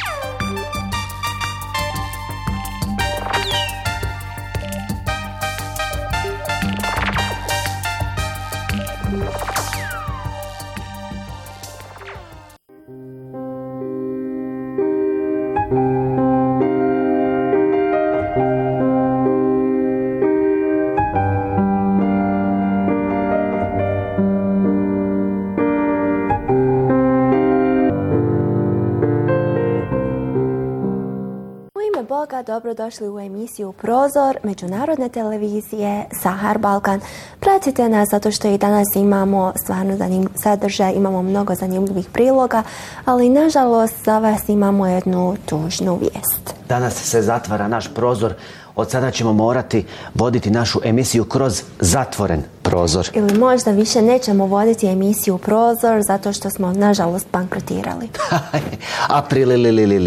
Dobrodošli u emisiju Prozor međunarodne televizije Sahar Balkan. Pratite nas zato što i danas imamo stvarno zanimljiv sadržaj, imamo mnogo zanimljivih priloga, ali nažalost za vas imamo jednu tužnu vijest. Danas se zatvara naš prozor. Od sada ćemo morati voditi našu emisiju kroz zatvoren prozor. Ili možda više nećemo voditi emisiju Prozor zato što smo nažalost bankrotirali. Aprili.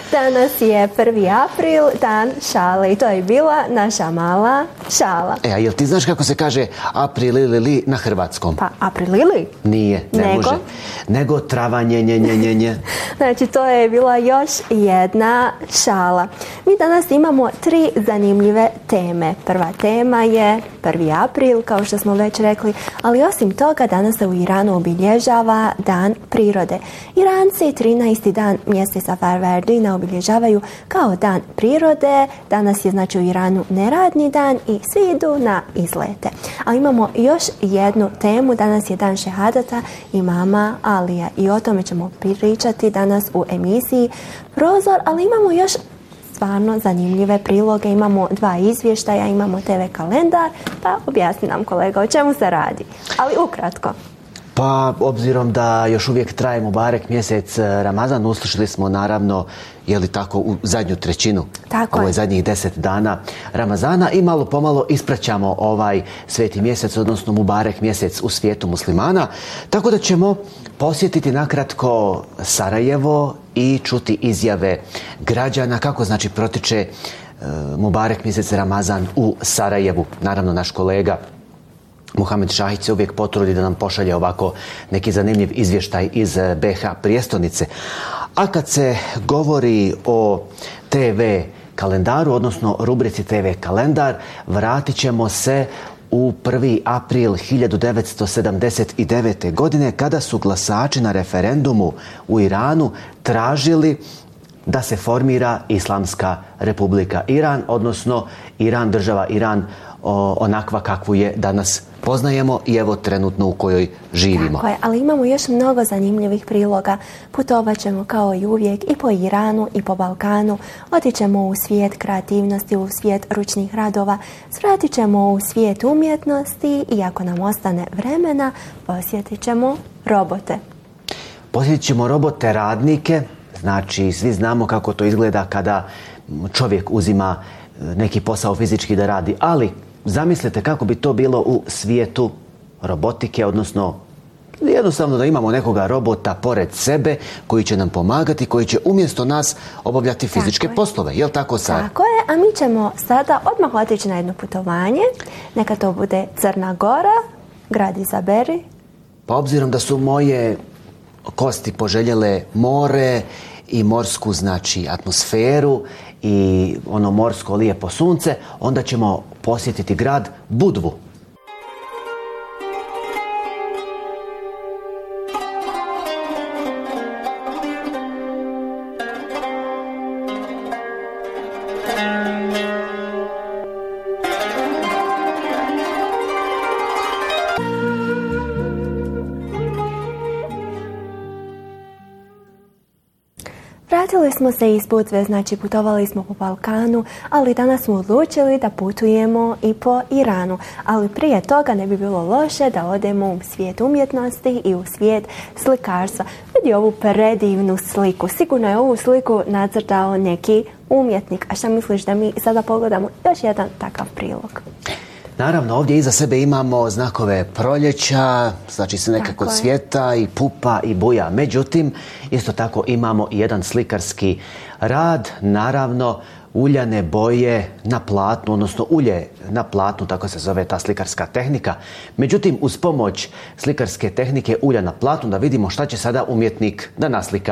Danas je 1. april, dan šale i to je bila naša mala šala. A jel ti znaš kako se kaže april ili na hrvatskom? Pa april ili? Nije, ne može. Nego travanje, nje. Znači, to je bila još jedna šala. Mi danas imamo 3 zanimljive teme. Prva tema je 1. april, kao što smo već rekli, ali osim toga danas se u Iranu obilježava Dan prirode. Iranci 13. dan mjeseca Farvardina obilježavaju kao Dan prirode. Danas je znači u Iranu neradni dan i svi idu na izlete. Ali imamo još jednu temu. Danas je Dan šehadata imama Alija i o tome ćemo pričati danas u emisiji Prozor, ali imamo još stvarno zanimljive priloge, imamo 2 izvještaja, imamo TV kalendar, pa objasni nam kolega o čemu se radi, ali ukratko. Pa, obzirom da još uvijek traje Mubarek mjesec Ramazan, uslišili smo naravno, je li tako, u zadnju trećinu, ovo je zadnjih 10 dana Ramazana i malo pomalo ispraćamo ovaj sveti mjesec, odnosno Mubarek mjesec u svijetu muslimana, tako da ćemo posjetiti nakratko Sarajevo i čuti izjave građana kako znači protiče Mubarek mjesec Ramazan u Sarajevu. Naravno, naš kolega Muhamed Šahić se uvijek potrudi da nam pošalje ovako neki zanimljiv izvještaj iz BiH prijestolnice. A kad se govori o TV kalendaru, odnosno rubrici TV kalendar, vratit ćemo se u 1. april 1979. godine kada su glasači na referendumu u Iranu tražili da se formira Islamska republika Iran, odnosno Iran, država Iran, onakva kakvu je danas poznajemo i evo trenutno u kojoj živimo. Tako je, ali imamo još mnogo zanimljivih priloga. Putovat ćemo kao i uvijek i po Iranu i po Balkanu. Otićemo u svijet kreativnosti, u svijet ručnih radova. Svratit ćemo u svijet umjetnosti i ako nam ostane vremena, posjetit ćemo robote. Posjetit ćemo robote radnike. Znači, svi znamo kako to izgleda kada čovjek uzima neki posao fizički da radi, ali zamislite kako bi to bilo u svijetu robotike, odnosno jednostavno da imamo nekoga robota pored sebe koji će nam pomagati, koji će umjesto nas obavljati fizičke poslove. Jel tako, Sara? Tako je, a mi ćemo sada odmah otići na jedno putovanje. Neka to bude Crna Gora, grad izaberi. Pa obzirom da su moje kosti poželjele more i morsku, znači, atmosferu i ono morsko lijepo sunce, onda ćemo posjetiti grad Budvu. Vratili smo se iz Budve, znači putovali smo po Balkanu, ali danas smo odlučili da putujemo i po Iranu. Ali prije toga ne bi bilo loše da odemo u svijet umjetnosti i u svijet slikarstva. Vidi ovu predivnu sliku. Sigurno je ovu sliku nacrtao neki umjetnik. A šta misliš da mi sada pogledamo još jedan takav prilog? Naravno, ovdje iza sebe imamo znakove proljeća, znači se nekako cvjeta i pupa i buja. Međutim, isto tako imamo i jedan slikarski rad, naravno uljane boje na platnu, odnosno ulje na platnu, tako se zove ta slikarska tehnika. Međutim, uz pomoć slikarske tehnike ulja na platnu da vidimo šta će sada umjetnik da naslika.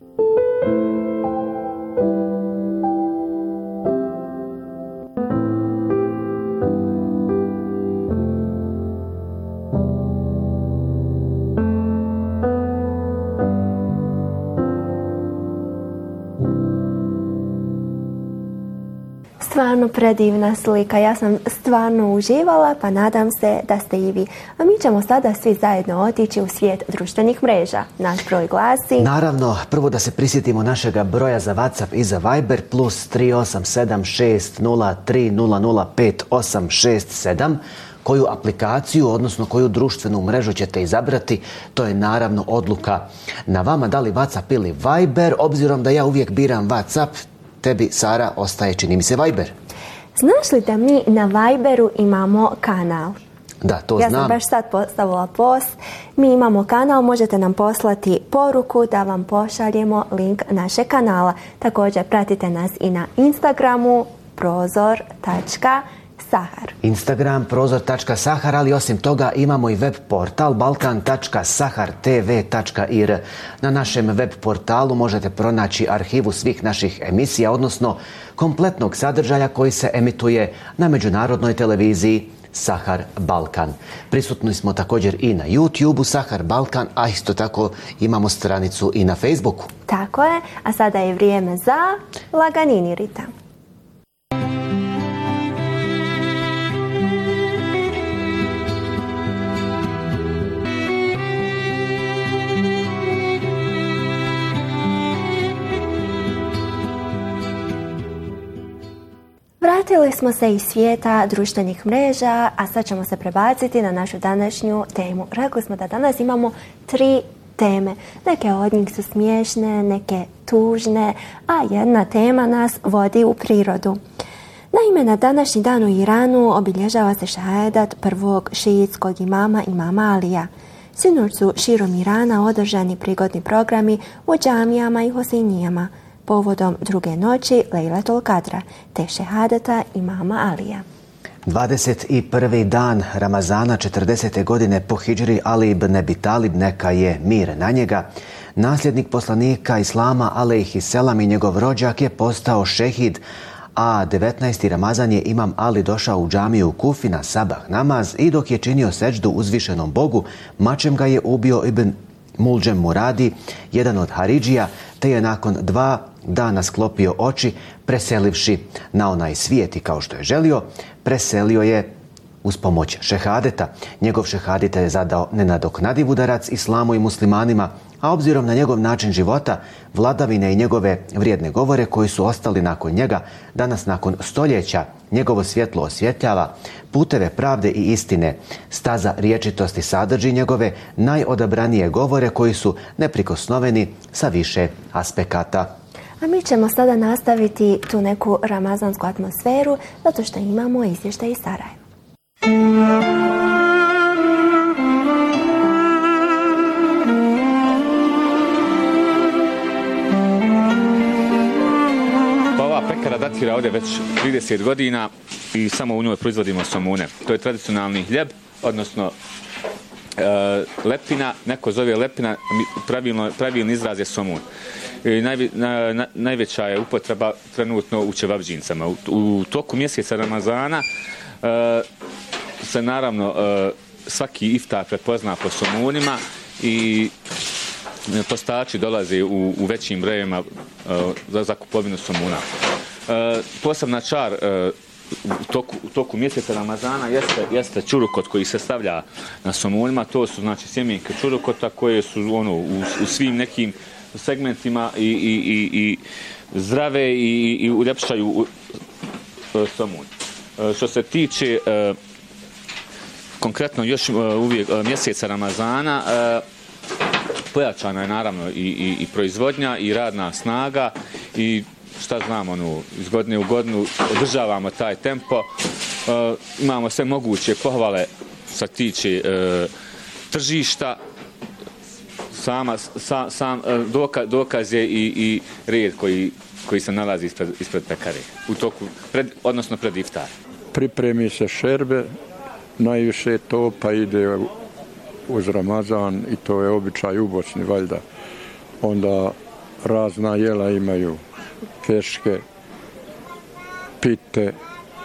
Stvarno predivna slika, ja sam stvarno uživala, pa nadam se da ste i vi. A mi ćemo sada svi zajedno otići u svijet društvenih mreža. Naš broj glasi... Naravno, prvo da se prisjetimo našega broja za WhatsApp i za Viber, plus 38760300587. Koju aplikaciju, odnosno koju društvenu mrežu ćete izabrati, to je naravno odluka na vama, da li WhatsApp ili Viber. Obzirom da ja uvijek biram WhatsApp, tebi, Sara, ostaje, čini mi se, Viber. Znaš li da mi na Viberu imamo kanal? Da, to ja znam. sam baš sad postavila post. Mi imamo kanal, možete nam poslati poruku da vam pošaljemo link našeg kanala. Također pratite nas i na Instagramu prozor.sahar. Instagram prozor.sahar, ali osim toga imamo i web portal balkan.sahartv.ir. Na našem web portalu možete pronaći arhivu svih naših emisija, odnosno kompletnog sadržaja koji se emituje na međunarodnoj televiziji Sahar Balkan. Prisutni smo također i na YouTubeu Sahar Balkan, a isto tako imamo stranicu i na Facebooku. Tako je, a sada je vrijeme za laganini ritam. Vratili smo se iz svijeta društvenih mreža, a sad ćemo se prebaciti na našu današnju temu. Rekli smo da danas imamo 3 teme. Neke od njih su smiješne, neke tužne, a jedna tema nas vodi u prirodu. Naime, na današnji dan u Iranu obilježava se šahadat prvog šiitskog imama Alija. Sinoć su širom Irana održani prigodni programi u džamijama i hosejnijama povodom druge noći Lejletul Kadra, te šehadeta imama Alija. 21. dan Ramazana 40. godine po hidžri, Ali ibn Abi Talib, neka je mir na njega, nasljednik poslanika Islama alejhiselam i njegov rođak, je postao šehid, a 19. Ramazan je imam Ali došao u džamiju u Kufi na sabah namaz i dok je činio seđdu uzvišenom Bogu, mačem ga je ubio Ibn Muldžem Muradi, jedan od Haridžija, te je nakon 2 dana sklopio oči, preselivši na onaj svijet i kao što je želio, preselio je uz pomoć šehadeta. Njegov šehadet je zadao nenadoknadiv udarac islamu i muslimanima, a obzirom na njegov način života, vladavine i njegove vrijedne govore koji su ostali nakon njega, danas nakon stoljeća njegovo svjetlo osvjetljava puteve pravde i istine. Staza riječitosti sadrži njegove najodabranije govore koji su neprikosnoveni sa više aspekata. A mi ćemo sada nastaviti tu neku ramazansku atmosferu zato što imamo izvještaj iz Sarajeva. Ova pekara datira ovdje već 30 godina i samo u njoj proizvodimo somune. To je tradicionalni hljeb, odnosno lepina, neko zove lepina, pravilni izraz je somun. Najveća je upotreba trenutno u ćevabdžincama. U toku mjeseca Ramazana se naravno svaki iftar prepozna po somunima i postači dolaze u većim brojevima za kupovinu somuna. Posebna čar u toku mjeseca Ramazana jeste čurukot koji se stavlja na somunima. To su znači sjemenke čurukota koje su u svim nekim segmentima i zdrave i uljepšaju somun. Što se tiče konkretno još uvijek mjeseca Ramazana, pojačana je naravno i proizvodnja i radna snaga i šta znamo, iz godine u godinu održavamo taj tempo. Imamo sve moguće pohvale što tiče tržišta. Sam dokaz je i red koji se nalazi ispred pekare, odnosno pred iftar. Pripremi se šerbe, najviše to pa ide uz Ramazan i to je običaj u Bosni valjda. Onda razna jela imaju, keške, pite,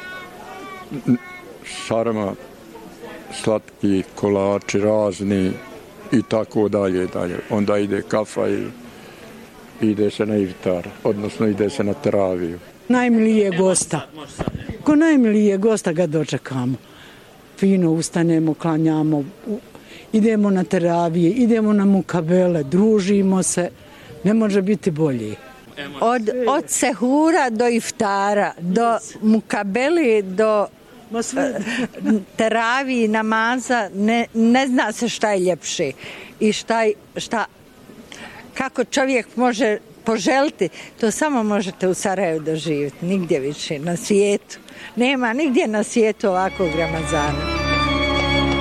sarma, slatki kolači razni i tako dalje. Onda ide kafa i ide se na iftar, odnosno ide se na teraviju. Najmilije gosta. Ko najmilije gosta ga dočekamo. Fino ustanemo, klanjamo, idemo na teravije, idemo na mukabele, družimo se. Ne može biti bolje. Od sehura do iftara, do mukabeli, do teraviji, namaza, ne zna se šta je ljepše i kako čovjek može poželiti, to samo možete u Sarajevu doživjeti, nigdje više na svijetu. Nema nigdje na svijetu ovakvog Ramazana.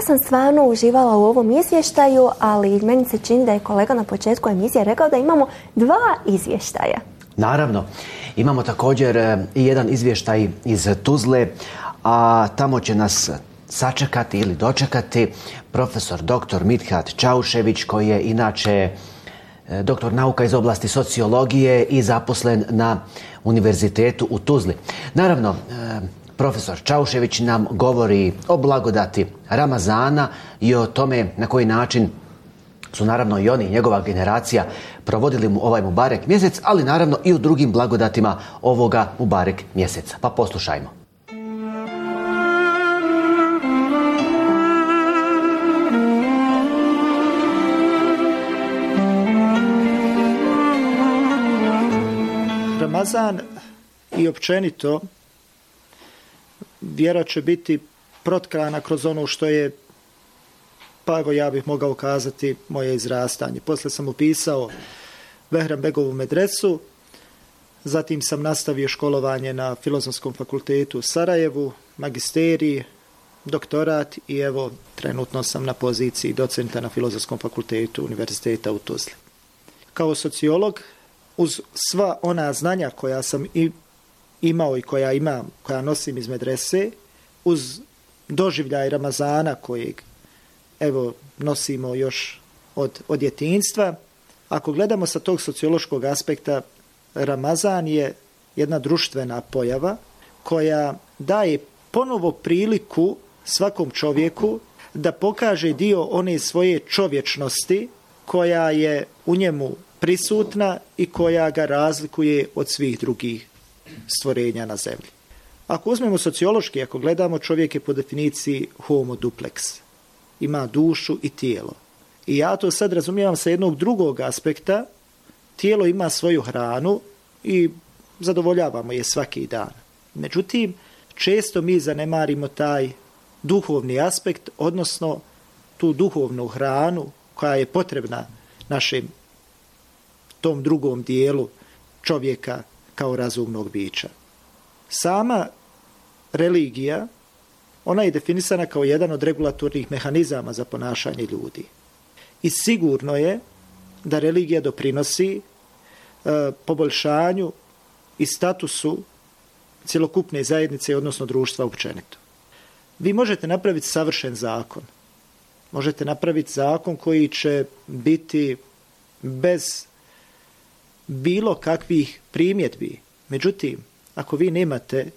sam stvarno uživala u ovom izvještaju, ali meni se čini da je kolega na početku emisije rekao da imamo 2 izvještaja. Naravno, imamo također i jedan izvještaj iz Tuzle, a tamo će nas sačekati ili dočekati profesor dr. Mithat Čaušević, koji je inače doktor nauka iz oblasti sociologije i zaposlen na univerzitetu u Tuzli. Naravno, profesor Čaušević nam govori o blagodati Ramazana i o tome na koji način su naravno i oni, njegova generacija, provodili mu ovaj Mubarek mjesec, ali naravno i u drugim blagodatima ovoga Mubarek mjeseca. Pa poslušajmo. Ramazan i općenito vjera će biti protkrana kroz ono što je, pa evo ja bih mogao kazati, moje izrastanje. Poslije sam upisao Behrambegovu medresu, zatim sam nastavio školovanje na Filozofskom fakultetu u Sarajevu, magisterij, doktorat i evo trenutno sam na poziciji docenta na Filozofskom fakultetu Univerziteta u Tuzli. Kao sociolog, uz sva ona znanja koja sam imao i koja imam, koja nosim iz medrese, uz doživljaj Ramazana kojeg evo nosimo još od djetinjstva, ako gledamo sa tog sociološkog aspekta, Ramazan je jedna društvena pojava koja daje ponovo priliku svakom čovjeku da pokaže dio one svoje čovječnosti koja je u njemu prisutna i koja ga razlikuje od svih drugih stvorenja na zemlji. Ako uzmemo sociološki, ako gledamo, čovjek je po definiciji homo duplex. Ima dušu i tijelo. I ja to sad razumijem sa jednog drugog aspekta. Tijelo ima svoju hranu i zadovoljavamo je svaki dan. Međutim, često mi zanemarimo taj duhovni aspekt, odnosno tu duhovnu hranu koja je potrebna našem tom drugom dijelu čovjeka kao razumnog bića. Sama religija, ona je definisana kao jedan od regulatornih mehanizama za ponašanje ljudi. I sigurno je da religija doprinosi poboljšanju i statusu cjelokupne zajednice, odnosno društva općenito. Vi možete napraviti savršen zakon. Možete napraviti zakon koji će biti bez bilo kakvih primjedbi. Međutim, ako vi nemate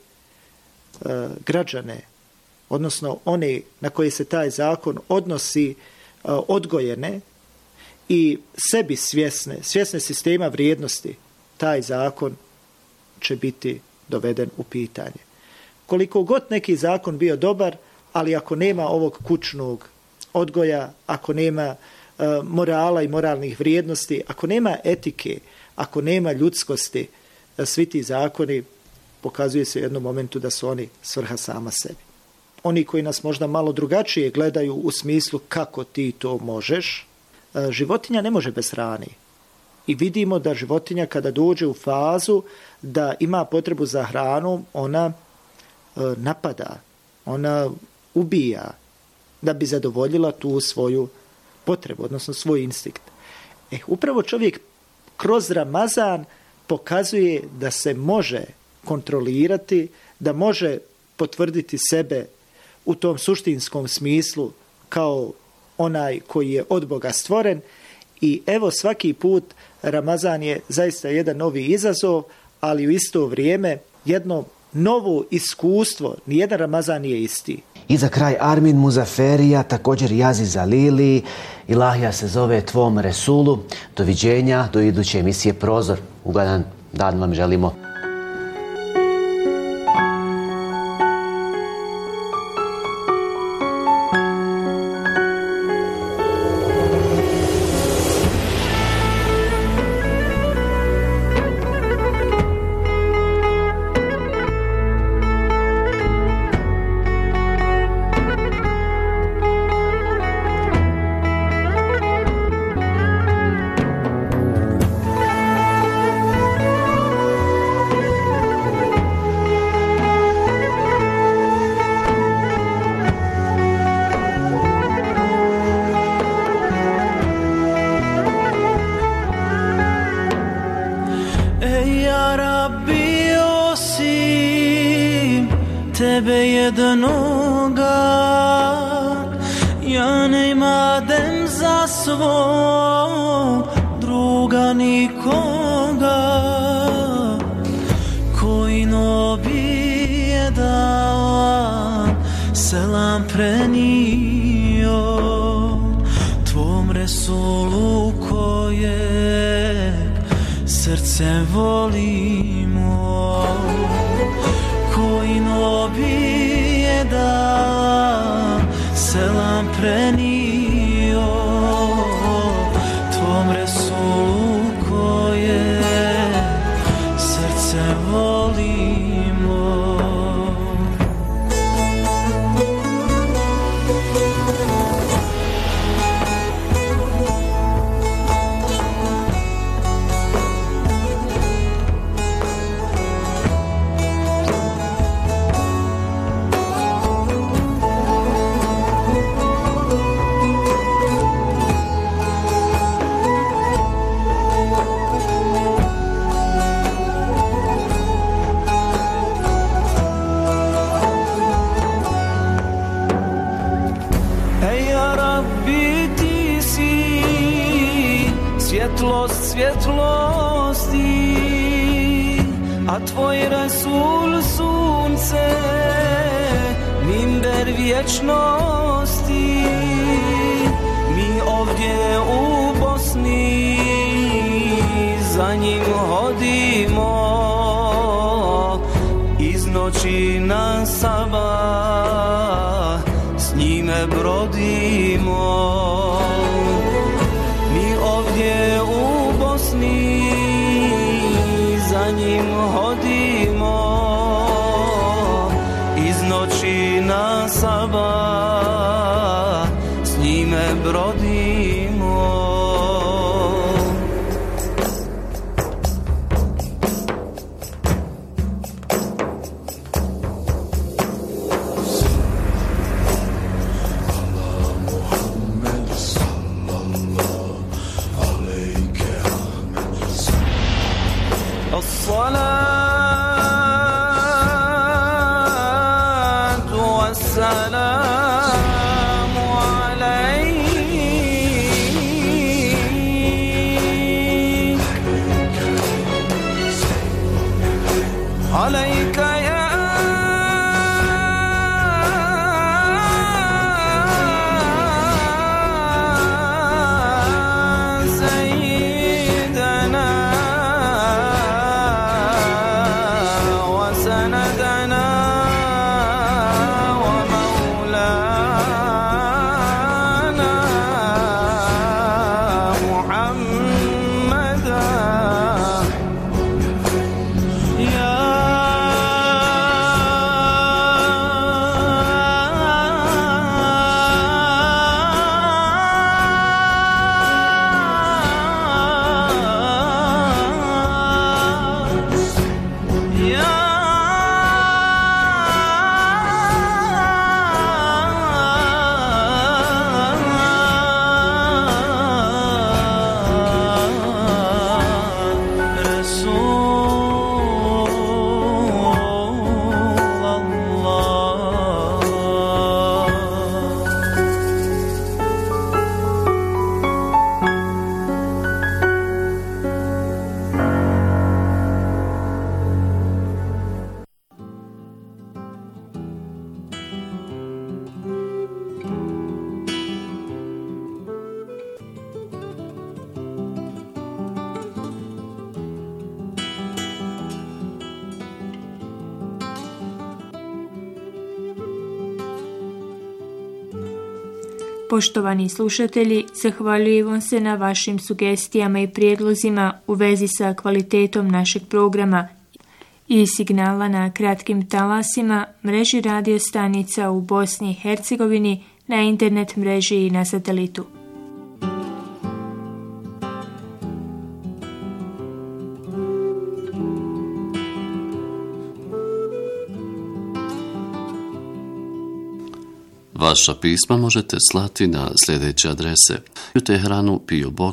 građane, odnosno one na koje se taj zakon odnosi, odgojene i sebi svjesne sistema vrijednosti, taj zakon će biti doveden u pitanje. Koliko god neki zakon bio dobar, ali ako nema ovog kućnog odgoja, ako nema morala i moralnih vrijednosti, ako nema etike, ako nema ljudskosti, svi ti zakoni pokazuje se u jednom momentu da su oni svrha sama sebi. Oni koji nas možda malo drugačije gledaju u smislu kako ti to možeš, životinja ne može bez hrane. I vidimo da životinja kada dođe u fazu da ima potrebu za hranom, ona napada, ona ubija da bi zadovoljila tu svoju potrebu, odnosno svoj instinkt. Upravo čovjek kroz Ramazan pokazuje da se može kontrolirati, da može potvrditi sebe u tom suštinskom smislu kao onaj koji je od Boga stvoren. I evo svaki put Ramazan je zaista jedan novi izazov, ali u isto vrijeme jedno novo iskustvo. Nijedan Ramazan nije isti. I za kraj Armin Muzaferija, također Jazi Zalili, Ilahija se zove Tvom Resulu. Doviđenja, do iduće emisije Prozor. Ugodan dan vam želimo. tebe jednoga, ja ne imadem za svog druga nikoga, koji nobi je dan selam prenio tvom Resulu koje srce volimo, koji nobi je dan selam prenio tvom Resulu koje srce volimo. Svjetlost svjetlosti, a tvoj Rasul sunce, minber vječnosti. Mi ovdje u Bosni za njim hodimo, iz noći na sabah s njime brodimo. Ovdje u Bosni za njim hodimo, iz noći na sabah s njime brodimo. Poštovani slušatelji, zahvaljujemo se na vašim sugestijama i prijedlozima u vezi sa kvalitetom našeg programa i signala na kratkim talasima, mreži radio stanica u Bosni i Hercegovini, na internet mreži i na satelitu. Vaša pisma možete slati na sljedeće adrese: u Teheranu PO Box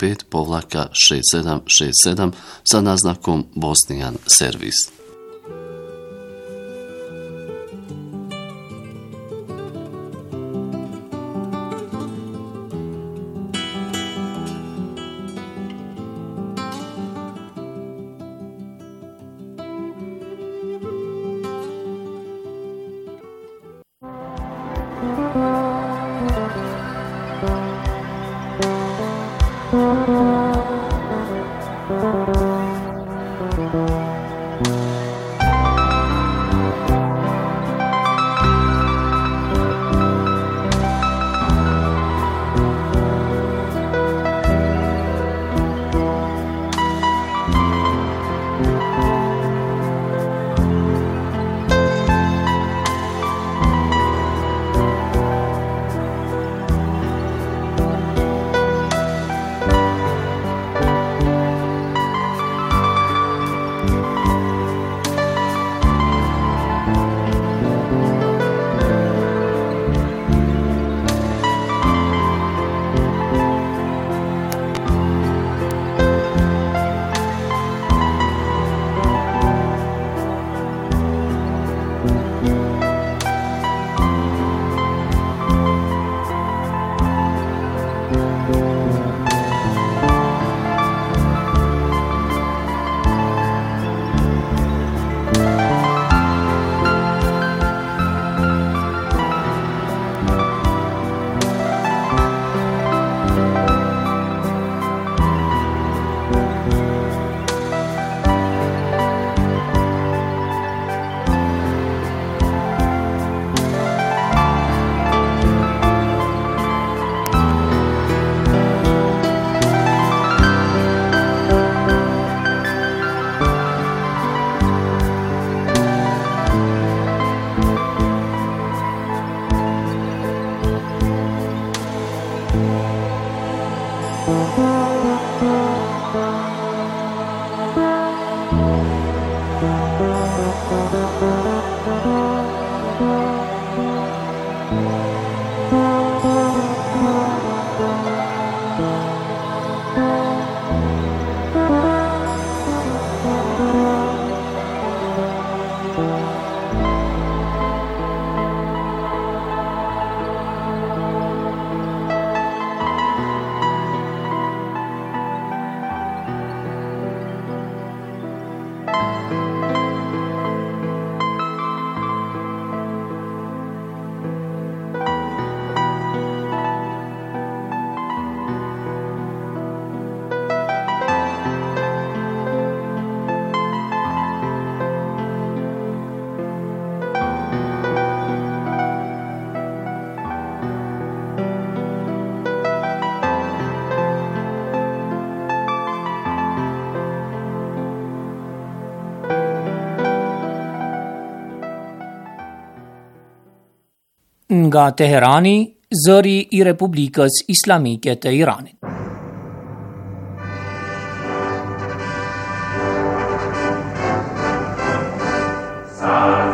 19325-6767 sa naznakom Bosnian Servis. Nga Teherani, zëri I Republikës Islamike të Iranit. Sa